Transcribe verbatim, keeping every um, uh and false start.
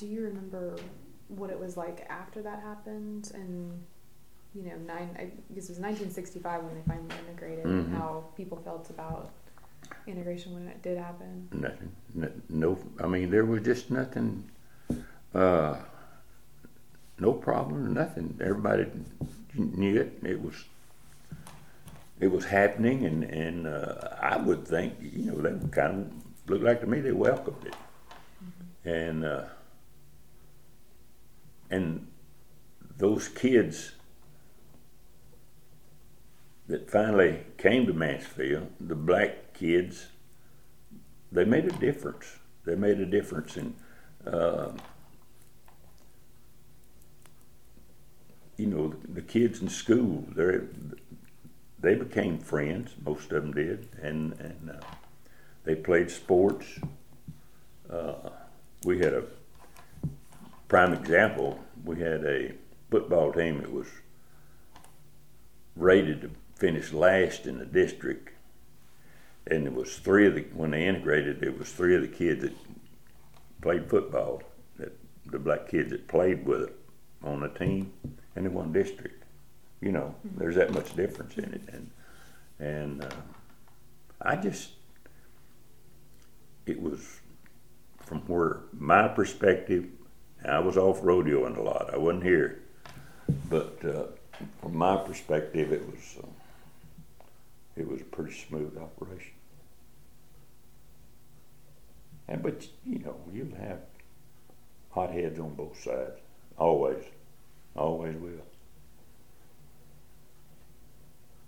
do you remember what it was like after that happened? And, you know, nine, I guess it was nineteen sixty-five when they finally integrated, Mm-hmm. and how people felt about integration when it did happen? Nothing. No, no I mean, there was just nothing, uh, no problem, nothing. Everybody knew it. It was, it was happening, and, and uh, I would think, you know, they kind of looked like to me they welcomed it. Mm-hmm. And, uh, and those kids that finally came to Mansfield, the black kids, they made a difference. They made a difference in, uh, you know, the, the kids in school. They they became friends. Most of them did, and and uh, they played sports. Uh, we had a prime example. We had a football team that was rated to finish last in the district. And it was three of the, when they integrated, it was three of the kids that played football, that the black kids that played with it on the team, and they won district. You know, mm-hmm. There's that much difference in it. And and uh, I just, it was from where my perspective, I was off rodeoing a lot. I wasn't here. But uh, from my perspective, it was, uh, it was a pretty smooth operation. And but you know, you'll have hotheads on both sides. Always. Always will.